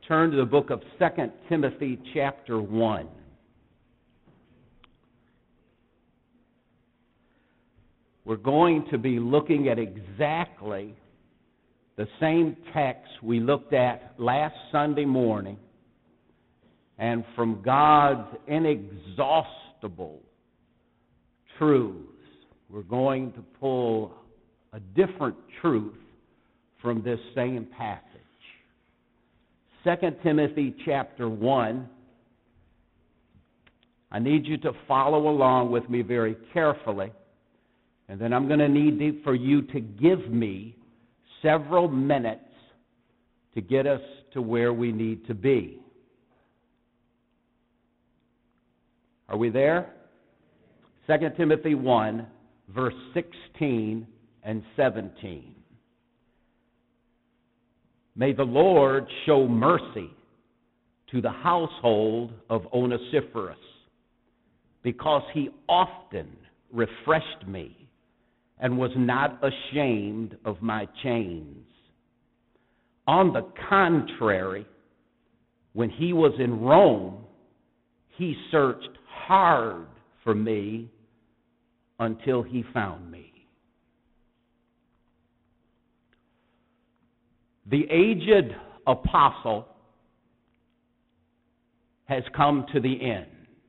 turn to the book of 2 Timothy chapter 1. We're going to be looking at exactly the same text we looked at last Sunday morning, and from God's inexhaustible truths, we're going to pull a different truth from this same passage. 2 Timothy chapter 1. I need you to follow along with me very carefully, and then I'm going to need for you to give me several minutes to get us to where we need to be. Are we there? 2 Timothy 1, verse 16 and 17. May the Lord show mercy to the household of Onesiphorus, because he often refreshed me and was not ashamed of my chains. On the contrary, when he was in Rome, he searched hard for me until he found me. The aged apostle has come to the end.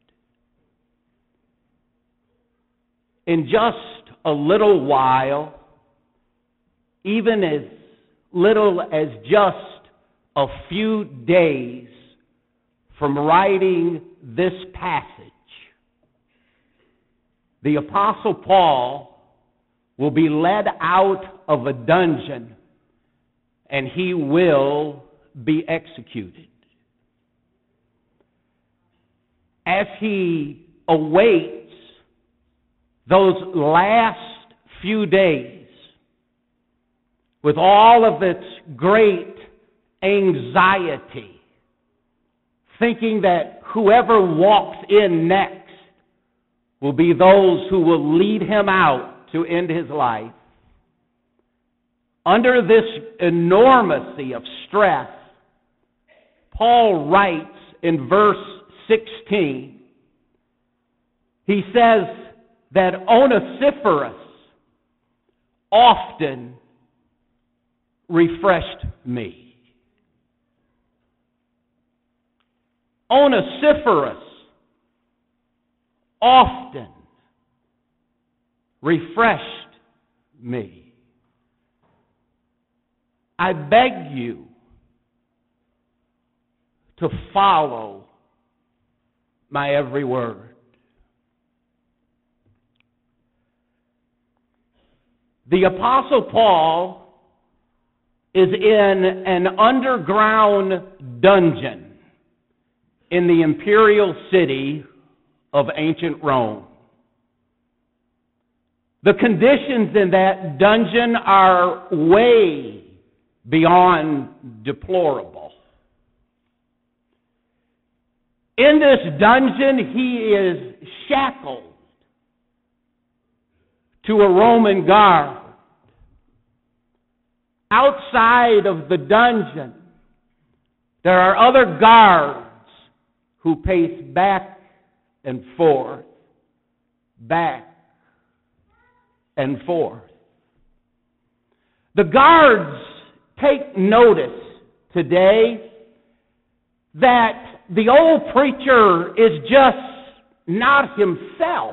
In just a little while, even as little as just a few days from writing this passage, the Apostle Paul will be led out of a dungeon and he will be executed. As he awaits those last few days, with all of its great anxiety, thinking that whoever walks in next will be those who will lead him out to end his life, under this enormity of stress, Paul writes in verse 16, he says that Onesiphorus often refreshed me. Onesiphorus often refreshed me. I beg you to follow my every word. The Apostle Paul is in an underground dungeon in the imperial city of ancient Rome. The conditions in that dungeon are way beyond deplorable. In this dungeon, he is shackled to a Roman guard. Outside of the dungeon, there are other guards who pace back and forth, back and forth. The guards take notice today that the old preacher is just not himself.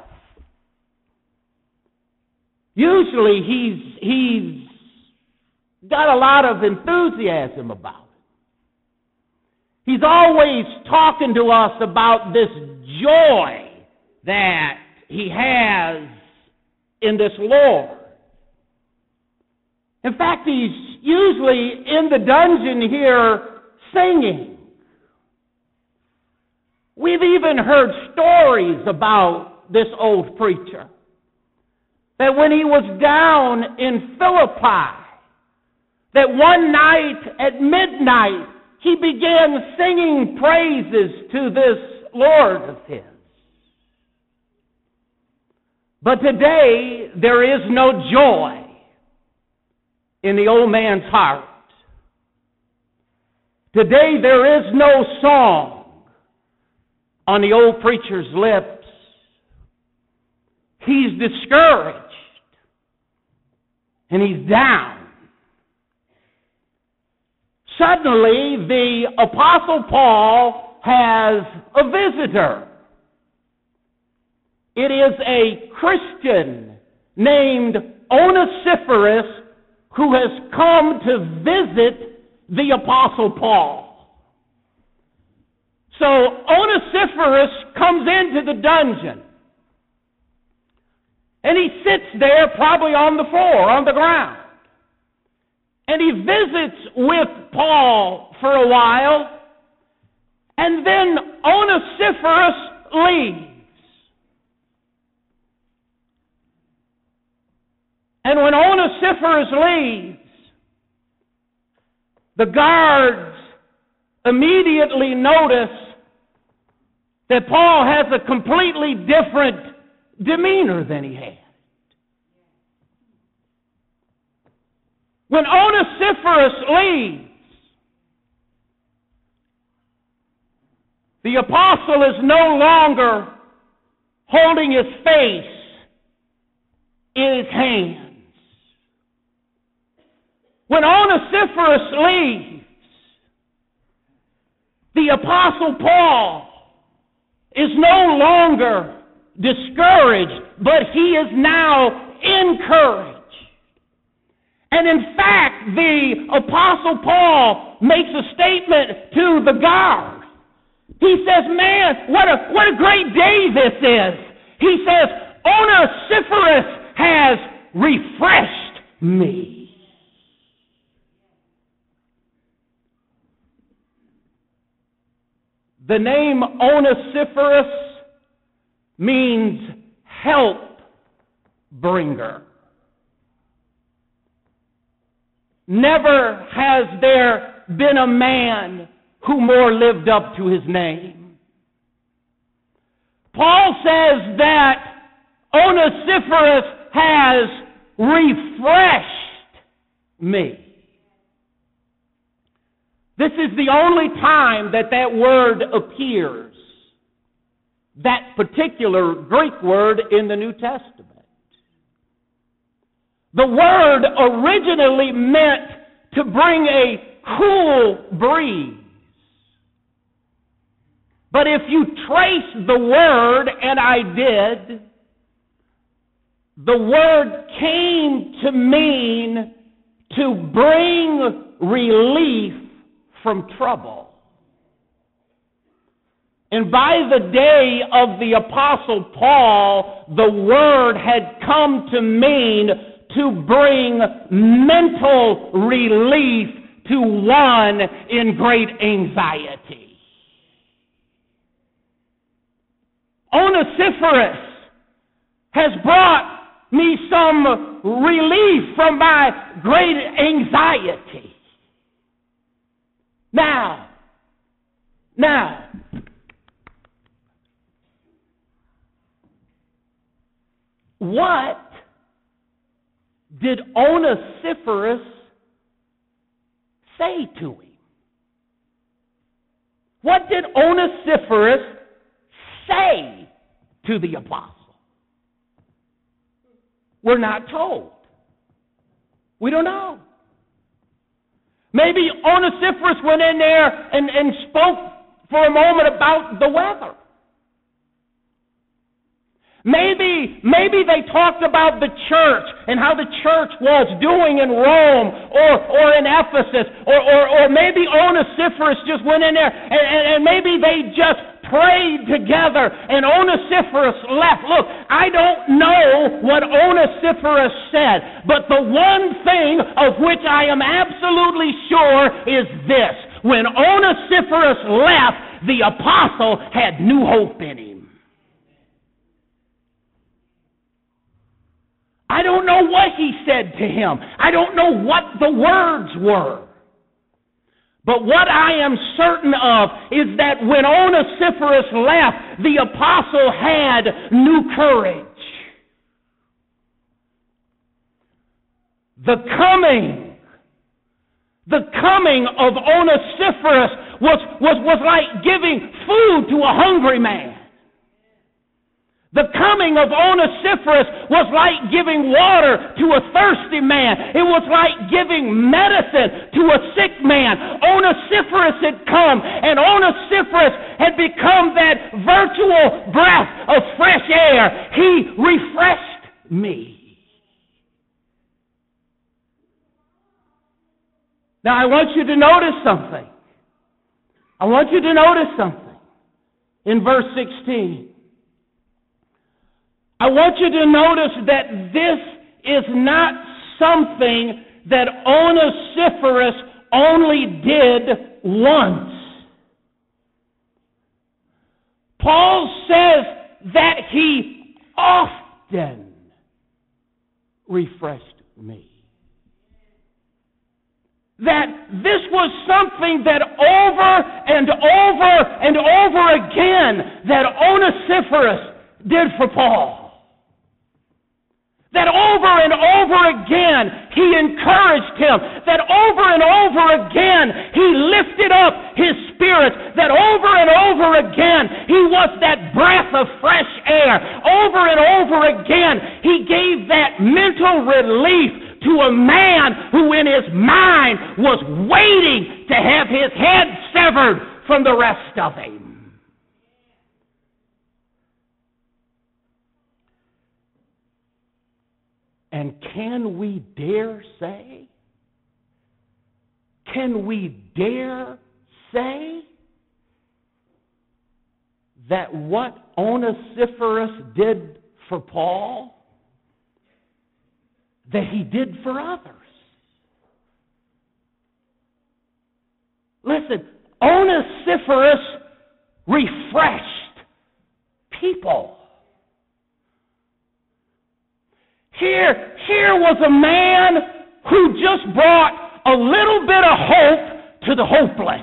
Usually he's got a lot of enthusiasm about it. He's always talking to us about this joy that he has in this Lord. In fact, he's usually in the dungeon here singing. We've even heard stories about this old preacher, that when he was down in Philippi, that one night at midnight, he began singing praises to this Lord of his. But today, there is no joy in the old man's heart. Today there is no song on the old preacher's lips. He's discouraged. And he's down. Suddenly, the Apostle Paul has a visitor. It is a Christian named Onesiphorus who has come to visit the Apostle Paul. So Onesiphorus comes into the dungeon. And he sits there probably on the floor, on the ground. And he visits with Paul for a while. And then Onesiphorus leaves. And when Onesiphorus leaves, the guards immediately notice that Paul has a completely different demeanor than he had. When Onesiphorus leaves, the apostle is no longer holding his face in his hands. When Onesiphorus leaves, the apostle Paul is no longer discouraged, but he is now encouraged. And in fact, the Apostle Paul makes a statement to the guard. He says, man, what a great day this is. He says, Onesiphorus has refreshed me. The name Onesiphorus means help bringer. Never has there been a man who more lived up to his name. Paul says that Onesiphorus has refreshed me. This is the only time that that word appears, that particular Greek word in the New Testament. The word originally meant to bring a cool breeze. But if you trace the word, and I did, the word came to mean to bring relief from trouble. And by the day of the Apostle Paul, the word had come to mean to bring mental relief to one in great anxiety. Onesiphorus has brought me some relief from my great anxiety. Now, what did Onesiphorus say to him? What did Onesiphorus say to the apostle? We're not told. We don't know. Maybe Onesiphorus went in there and spoke for a moment about the weather. Maybe they talked about the church and how the church was doing in Rome or in Ephesus, or maybe Onesiphorus just went in there and maybe they just prayed together and Onesiphorus left. Look, I don't know what Onesiphorus said, but the one thing of which I am absolutely sure is this: when Onesiphorus left, the apostle had new hope in him. I don't know what he said to him. I don't know what the words were. But what I am certain of is that when Onesiphorus left, the apostle had new courage. The coming The coming of Onesiphorus was like giving food to a hungry man. The coming of Onesiphorus was like giving water to a thirsty man. It was like giving medicine to a sick man. Onesiphorus had come, and Onesiphorus had become that virtual breath of fresh air. He refreshed me. Now I want you to notice something. I want you to notice something in verse 16. I want you to notice that this is not something that Onesiphorus only did once. Paul says that he often refreshed me. That this was something that over and over and over again that Onesiphorus did for Paul. That over and over again he encouraged him. That over and over again he lifted up his spirit. That over and over again he was that breath of fresh air. Over and over again he gave that mental relief to a man who in his mind was waiting to have his head severed from the rest of him. And can we dare say that what Onesiphorus did for Paul, that he did for others? Listen, Onesiphorus refreshed people. Here was a man who just brought a little bit of hope to the hopeless.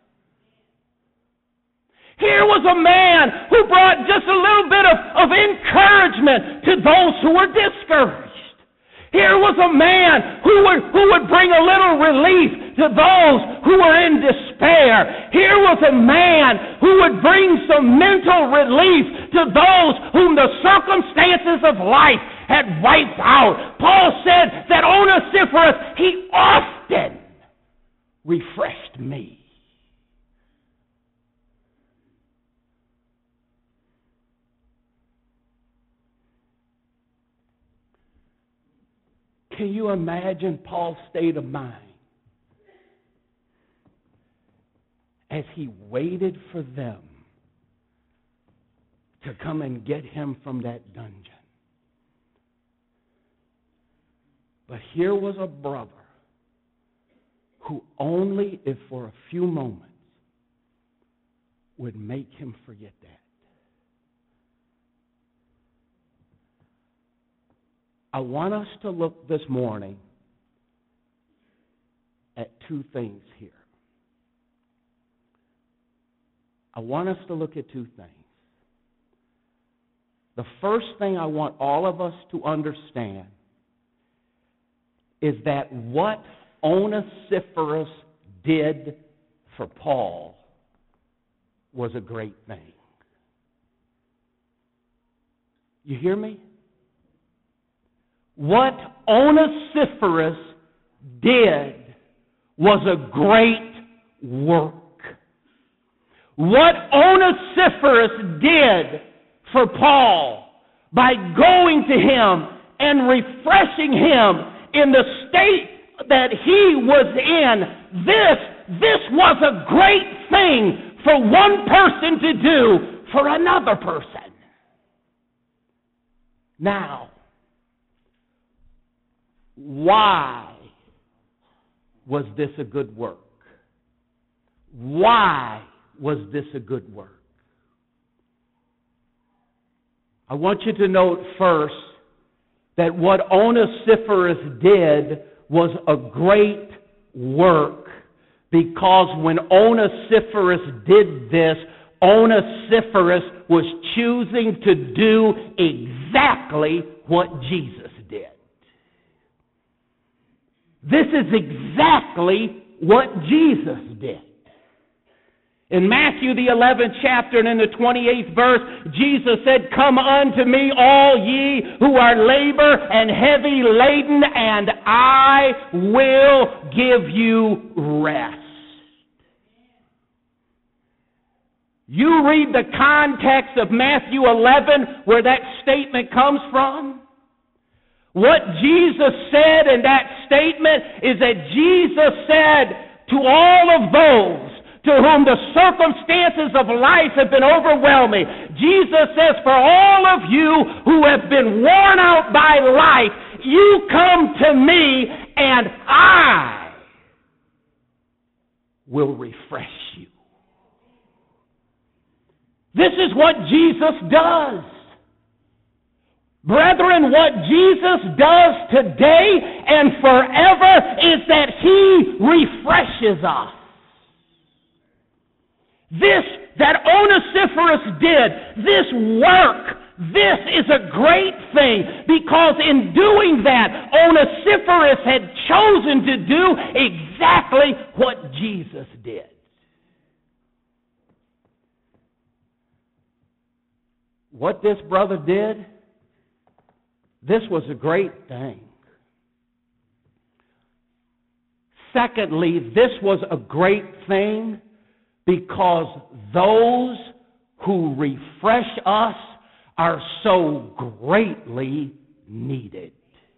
Here was a man who brought just a little bit of encouragement to those who were discouraged. Here was a man who would bring a little relief to those who were in despair. Here was a man who would bring some mental relief to those whom the circumstances of life had wiped out. Paul said that Onesiphorus, he often refreshed me. Can you imagine Paul's state of mind as he waited for them to come and get him from that dungeon? But here was a brother who only if for a few moments would make him forget that. I want us to look this morning at two things here. I want us to look at two things. The first thing I want all of us to understand is that what Onesiphorus did for Paul was a great thing. You hear me? What Onesiphorus did was a great work. What Onesiphorus did for Paul by going to him and refreshing him in the state that he was in, this was a great thing for one person to do for another person. Now, why was this a good work? Why was this a good work? I want you to note first that what Onesiphorus did was a great work, because when Onesiphorus did this, Onesiphorus was choosing to do exactly what Jesus did. This is exactly what Jesus did. In Matthew the 11th chapter and in the 28th verse, Jesus said, "Come unto me, all ye who are labor and heavy laden, and I will give you rest." You read the context of Matthew 11 where that statement comes from. What Jesus said in that statement is that Jesus said to all of those to whom the circumstances of life have been overwhelming, Jesus says, "For all of you who have been worn out by life, you come to me and I will refresh you." This is what Jesus does. Brethren, what Jesus does today and forever is that He refreshes us. This that Onesiphorus did, this work, this is a great thing, because in doing that, Onesiphorus had chosen to do exactly what Jesus did. What this brother did, this was a great thing. Secondly, this was a great thing because those who refresh us are so greatly needed.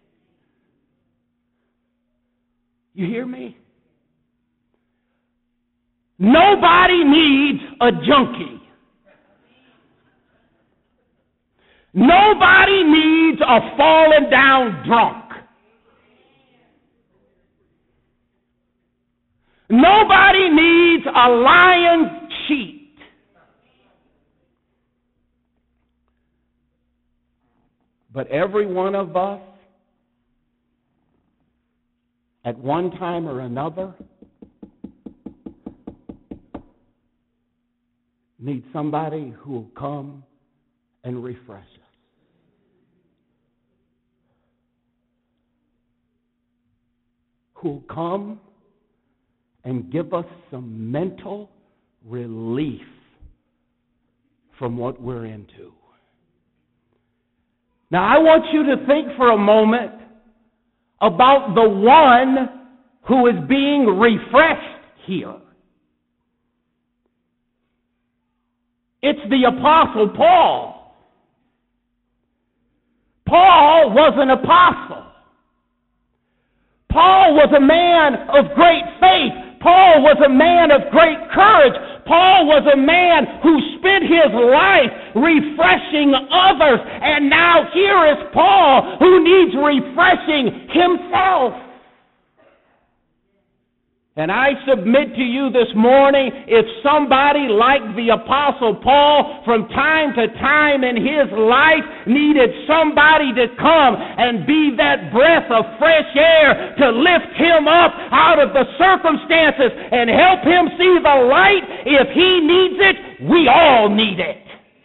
You hear me? Nobody needs a junkie. Nobody needs a fallen down drunk. Nobody needs a lying cheat. But every one of us, at one time or another, needs somebody who will come and refresh us. Who will come and give us some mental relief from what we're into. Now, I want you to think for a moment about the one who is being refreshed here. It's the Apostle Paul. Paul was an apostle. Paul was a man of great faith. Paul was a man of great courage. Paul was a man who spent his life refreshing others. And now here is Paul who needs refreshing himself. And I submit to you this morning, if somebody like the Apostle Paul from time to time in his life needed somebody to come and be that breath of fresh air to lift him up out of the circumstances and help him see the light, if he needs it, we all need it.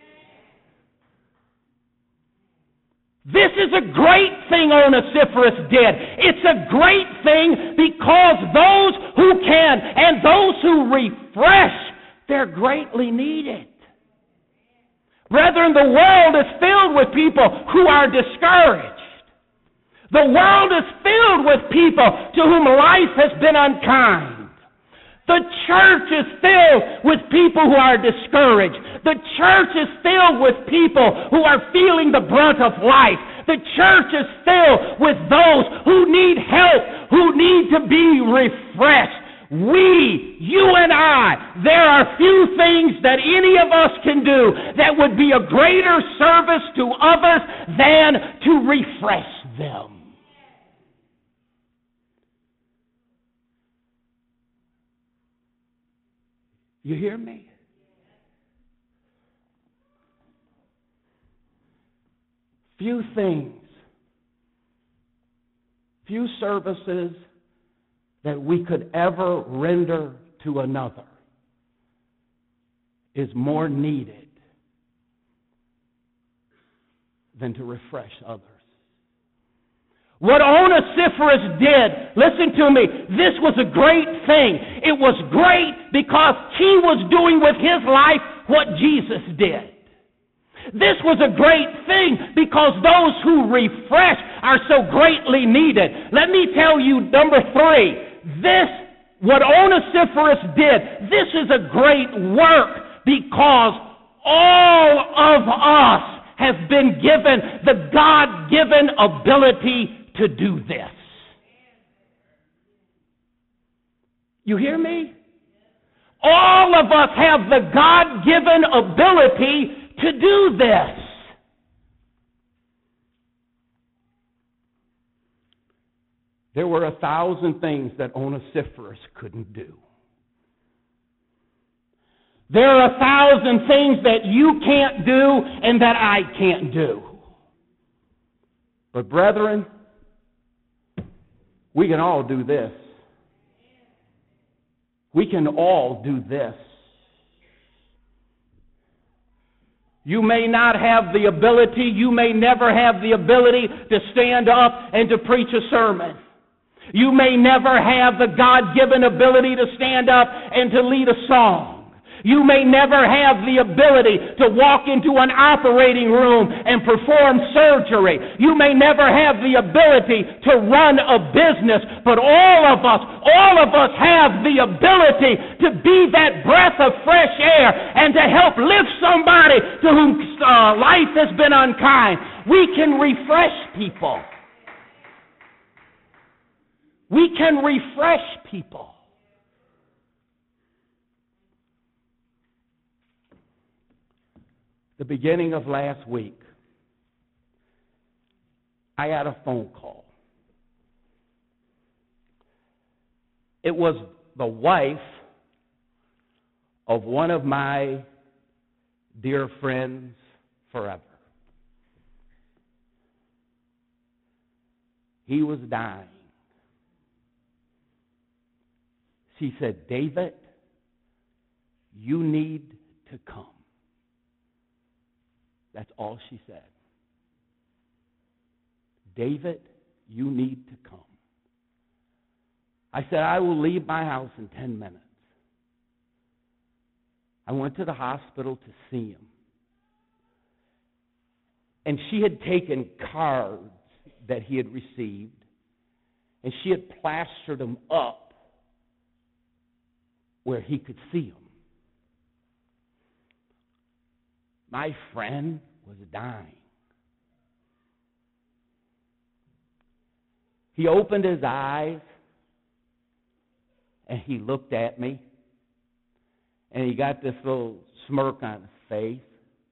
This is a great thing Onesiphorus did. It's a great thing because those who can and those who refresh, they're greatly needed. Brethren, the world is filled with people who are discouraged. The world is filled with people to whom life has been unkind. The church is filled with people who are discouraged. The church is filled with people who are feeling the brunt of life. The church is filled with those who need help, who need to be refreshed. We, you and I, there are few things that any of us can do that would be a greater service to others than to refresh them. You hear me? Few things, few services that we could ever render to another is more needed than to refresh others. What Onesiphorus did, listen to me, this was a great thing. It was great because he was doing with his life what Jesus did. This was a great thing because those who refresh are so greatly needed. Let me tell you, number 3, what Onesiphorus did, this is a great work because all of us have been given the God-given ability to do this. You hear me? All of us have the God-given ability to do this. There were 1,000 things that Onesiphorus couldn't do. There are 1,000 things that you can't do and that I can't do. But brethren, we can all do this. We can all do this. You may not have the ability, you may never have the ability to stand up and to preach a sermon. You may never have the God-given ability to stand up and to lead a song. You may never have the ability to walk into an operating room and perform surgery. You may never have the ability to run a business, but all of us have the ability to be that breath of fresh air and to help lift somebody to whom life has been unkind. We can refresh people. We can refresh people. The beginning of last week, I had a phone call. It was the wife of one of my dear friends forever. He was dying. She said, "David, you need to come." That's all she said. "David, you need to come." I said, "I will leave my house in 10 minutes. I went to the hospital to see him. And she had taken cards that he had received, and she had plastered them up where he could see them. My friend was dying. He opened his eyes, and he looked at me, and he got this little smirk on his face.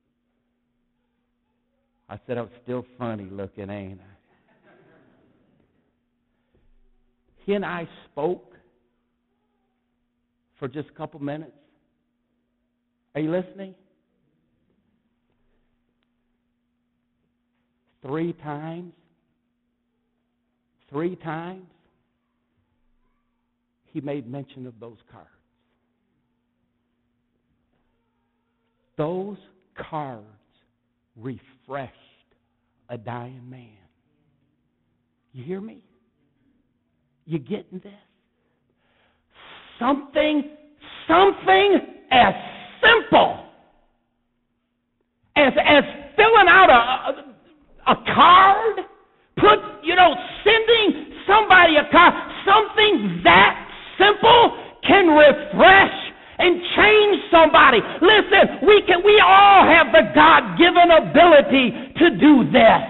I said, "I'm still funny looking, ain't I?" He and I spoke for just a couple minutes. Are you listening? 3 times, he made mention of those cards. Those cards refreshed a dying man. You hear me? You getting this? Something as simple as filling out a card, sending somebody a card, something that simple can refresh and change somebody. Listen, we all have the God-given ability to do this.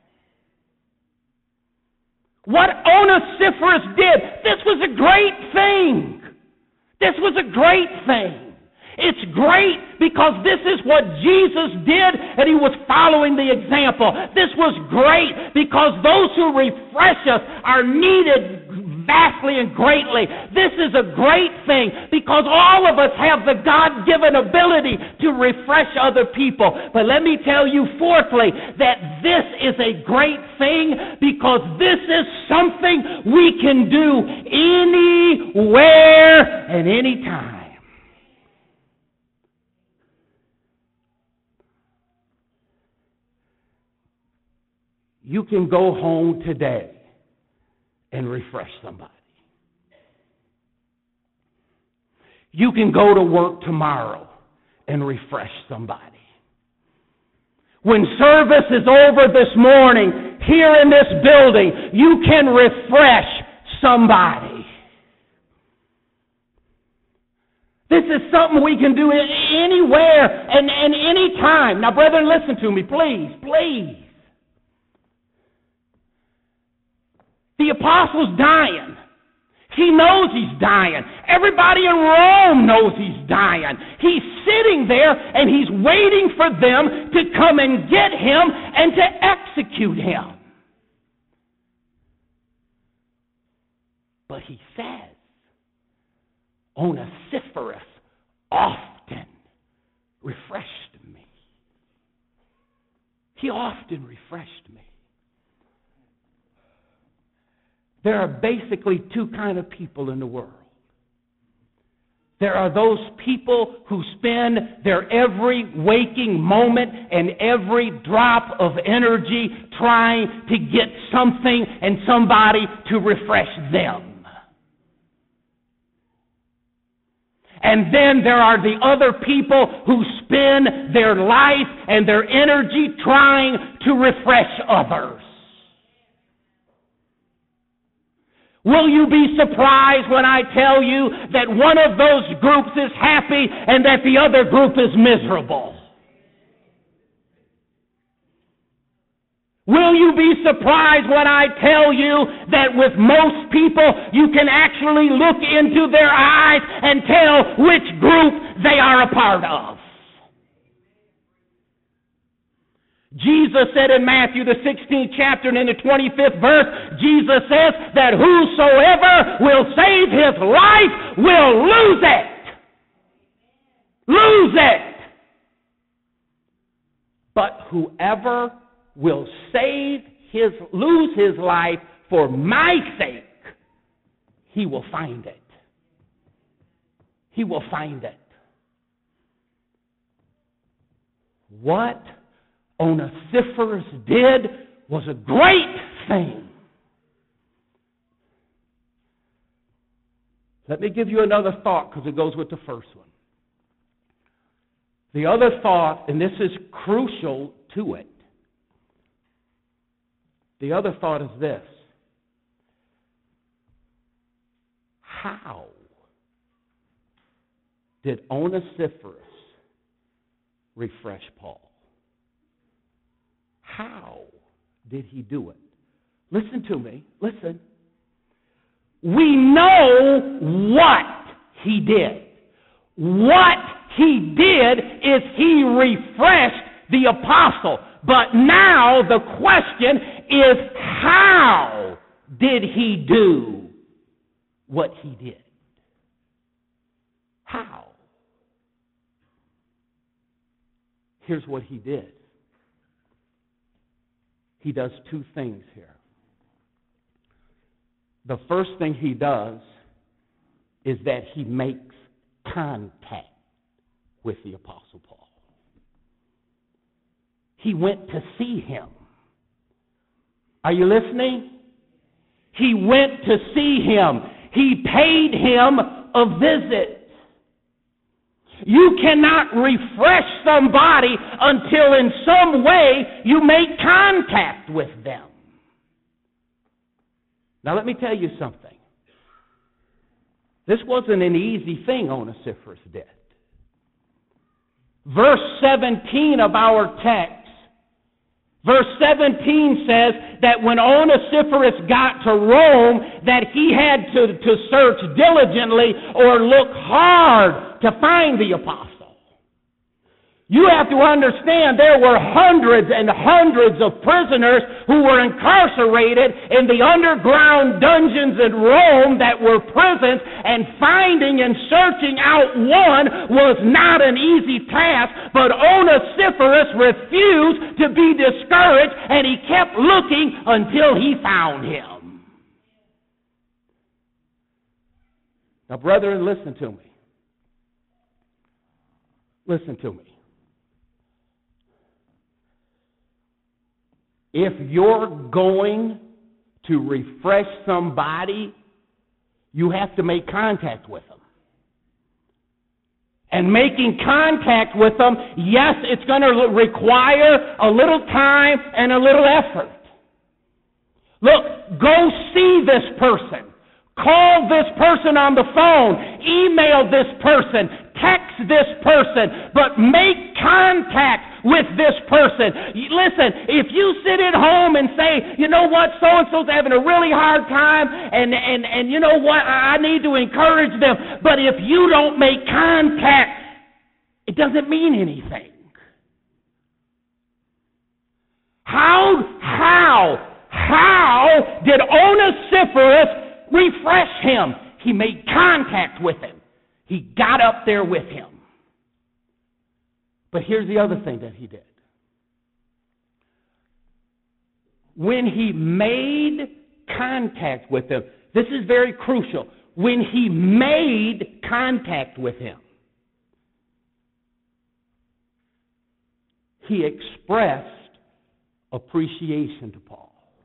What Onesiphorus did, this was a great thing. This was a great thing. It's great because this is what Jesus did, and he was following the example. This was great because those who refresh us are needed vastly and greatly. This is a great thing because all of us have the God-given ability to refresh other people. But let me tell you, fourthly, that this is a great thing because this is something we can do anywhere and anytime. You can go home today and refresh somebody. You can go to work tomorrow and refresh somebody. When service is over this morning, here in this building, you can refresh somebody. This is something we can do anywhere and any time. Now, brethren, listen to me, please, please. The apostle's dying. He knows he's dying. Everybody in Rome knows he's dying. He's sitting there and he's waiting for them to come and get him and to execute him. But he says, Onesiphorus often refreshed me. He often refreshed me. There are basically two kinds of people in the world. There are those people who spend their every waking moment and every drop of energy trying to get something and somebody to refresh them. And then there are the other people who spend their life and their energy trying to refresh others. Will you be surprised when I tell you that one of those groups is happy and that the other group is miserable? Will you be surprised when I tell you that with most people you can actually look into their eyes and tell which group they are a part of? Jesus said in Matthew the 16th chapter and in the 25th verse, Jesus says that whosoever will save his life will lose it. Lose it. But whoever will lose his life for my sake, he will find it. He will find it. What Onesiphorus did was a great thing. Let me give you another thought because it goes with the first one. The other thought, and this is crucial to it, the other thought is this. How did Onesiphorus refresh Paul? How did he do it? Listen to me. Listen. We know what he did. What he did is he refreshed the apostle. But now the question is, how did he do what he did? How? Here's what he did. He does two things here. The first thing he does is that he makes contact with the Apostle Paul. He went to see him. Are you listening? He went to see him. He paid him a visit. You cannot refresh somebody until in some way you make contact with them. Now let me tell you something. This wasn't an easy thing Onesiphorus did. Verse 17 of our text, verse 17 says that when Onesiphorus got to Rome, that he had to search diligently or look hard to find the apostle. You have to understand there were hundreds and hundreds of prisoners who were incarcerated in the underground dungeons in Rome that were prisons, and finding and searching out one was not an easy task, but Onesiphorus refused to be discouraged, and he kept looking until he found him. Now, brethren, listen to me. Listen to me. If you're going to refresh somebody, you have to make contact with them. And making contact with them, yes, it's going to require a little time and a little effort. Look, go see this person. Call this person on the phone. Email this person. Text this person. But make contact with this person. Listen, if you sit at home and say, you know what, so-and-so's having a really hard time, and you know what, I need to encourage them. But if you don't make contact, it doesn't mean anything. How did Onesiphorus refresh him? He made contact with him. He got up there with him. But here's the other thing that he did. When he made contact with him, this is very crucial. When he made contact with him, he expressed appreciation to Paul.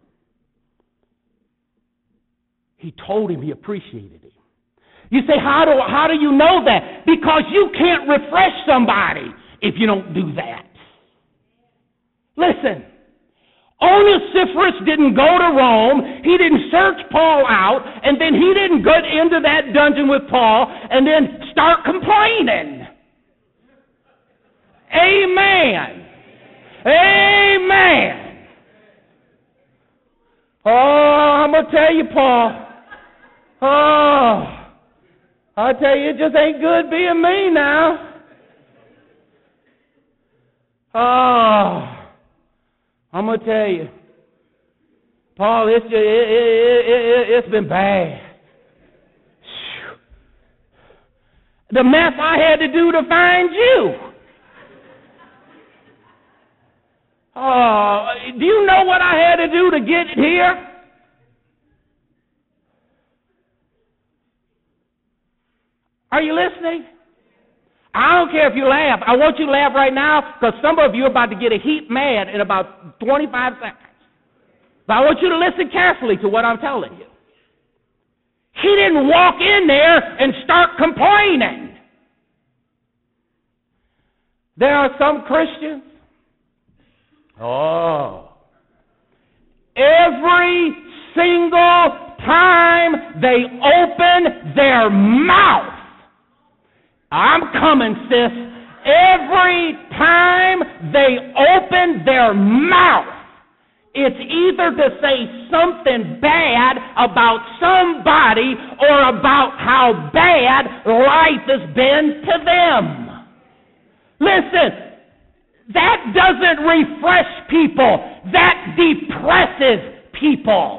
He told him he appreciated him. You say, how do you know that? Because you can't refresh somebody if you don't do that. Listen, Onesiphorus didn't go to Rome. He didn't search Paul out, and then he didn't get into that dungeon with Paul and then start complaining. Amen. Amen. Oh, I'm going to tell you, Paul. Oh, I tell you, it just ain't good being me now. Oh, I'm going to tell you, Paul, it's been bad. The mess I had to do to find you. Oh, do you know what I had to do to get here? Are you listening? I don't care if you laugh. I want you to laugh right now because some of you are about to get a heap mad in about 25 seconds. But I want you to listen carefully to what I'm telling you. He didn't walk in there and start complaining. There are some Christians. Oh. Every single time they open their mouth, I'm coming, sis. Every time they open their mouth, it's either to say something bad about somebody or about how bad life has been to them. Listen, that doesn't refresh people. That depresses people.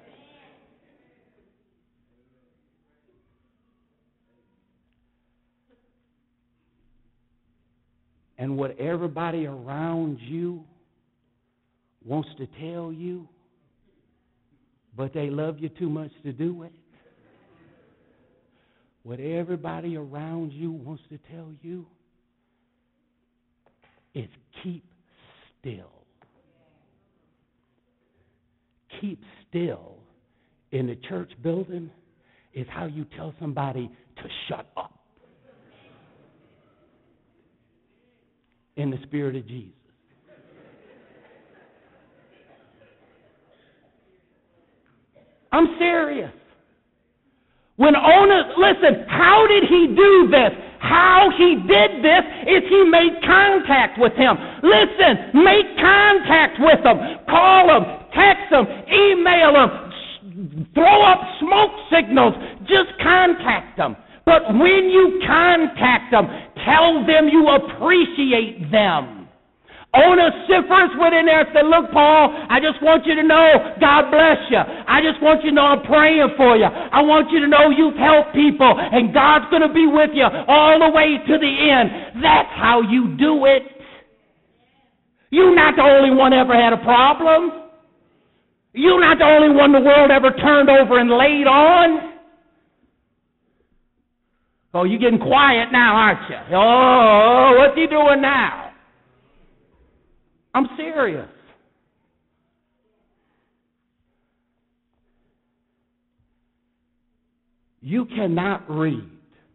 And what everybody around you wants to tell you, but they love you too much to do it. What everybody around you wants to tell you is keep still. Keep still in the church building is how you tell somebody to shut up. In the Spirit of Jesus. I'm serious. Listen, how did he do this? How he did this is he made contact with him. Listen, make contact with him. Call him, text him, email him, throw up smoke signals. Just contact them. But when you contact them, tell them you appreciate them. Onesiphorus went in there and said, look, Paul, I just want you to know God bless you. I just want you to know I'm praying for you. I want you to know you've helped people, and God's going to be with you all the way to the end. That's how you do it. You're not the only one ever had a problem. You're not the only one the world ever turned over and laid on. Oh, you're getting quiet now, aren't you? Oh, what's he doing now? I'm serious. You cannot read.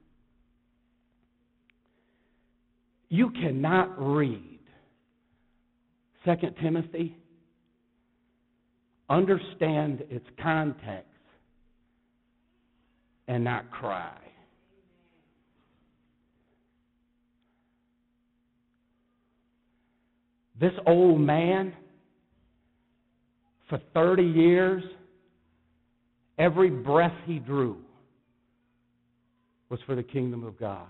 You cannot read 2 Timothy, understand its context, and not cry. This old man, for 30 years, every breath he drew was for the kingdom of God.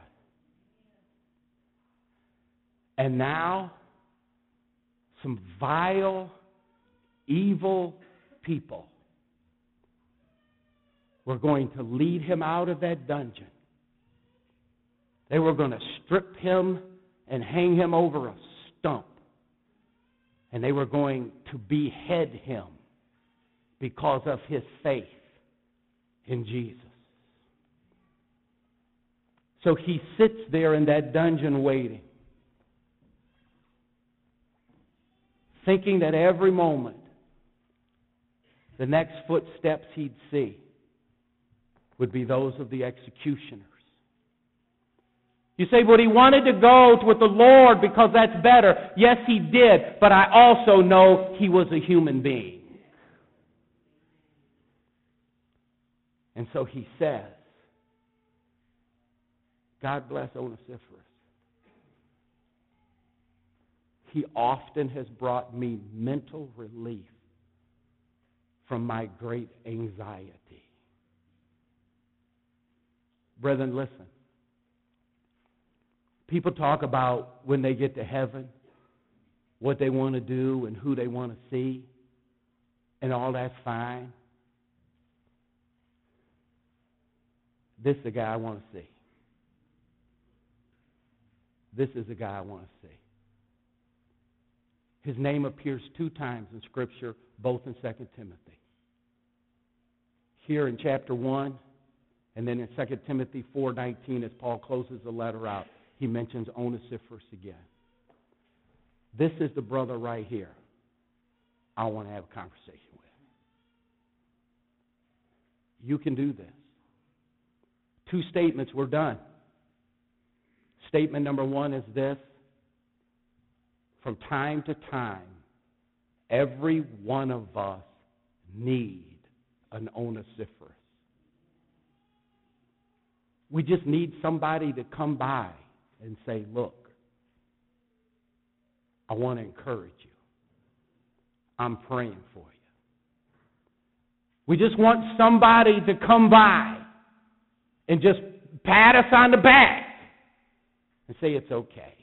And now, some vile, evil people were going to lead him out of that dungeon. They were going to strip him and hang him over a stump. And they were going to behead him because of his faith in Jesus. So he sits there in that dungeon waiting, thinking that every moment the next footsteps he'd see would be those of the executioners. You say, but he wanted to go with the Lord because that's better. Yes, he did, but I also know he was a human being. And so he says, God bless Onesiphorus. He often has brought me mental relief from my great anxiety. Brethren, listen. People talk about when they get to heaven, what they want to do and who they want to see, and all that's fine. This is the guy I want to see. This is the guy I want to see. His name appears 2 times in Scripture, both in 2 Timothy. Here in chapter 1, and then in 2 Timothy 4:19, as Paul closes the letter out, he mentions Onesiphorus again. This is the brother right here I want to have a conversation with. You can do this. 2 statements, we're done. Statement number 1 is this. From time to time, every one of us need an Onesiphorus. We just need somebody to come by and say, look, I want to encourage you. I'm praying for you. We just want somebody to come by and just pat us on the back and say it's okay.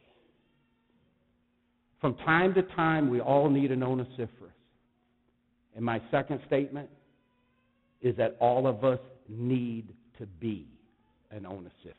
From time to time, we all need an Onesiphorus. And my second statement is that all of us need to be an Onesiphorus.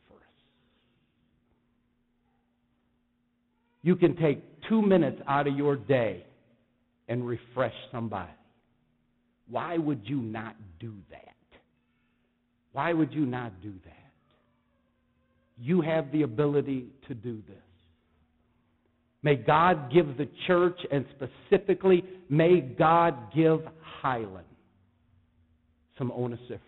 You can take 2 minutes out of your day and refresh somebody. Why would you not do that? Why would you not do that? You have the ability to do this. May God give the church, and specifically, may God give Highland some Onesiphorus,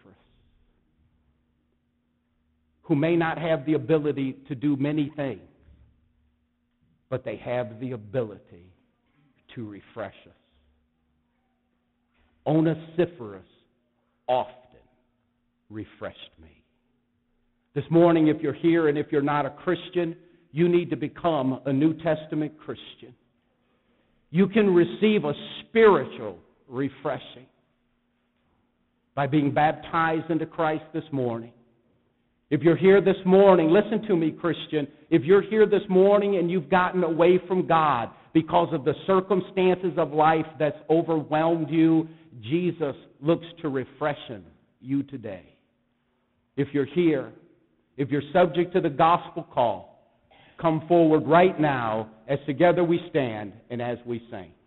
who may not have the ability to do many things, but they have the ability to refresh us. Onesiphorus often refreshed me. This morning, if you're here and if you're not a Christian, you need to become a New Testament Christian. You can receive a spiritual refreshing by being baptized into Christ this morning. If you're here this morning, listen to me, Christian. If you're here this morning and you've gotten away from God because of the circumstances of life that's overwhelmed you, Jesus looks to refreshen you today. If you're here, if you're subject to the gospel call, come forward right now as together we stand and as we sing.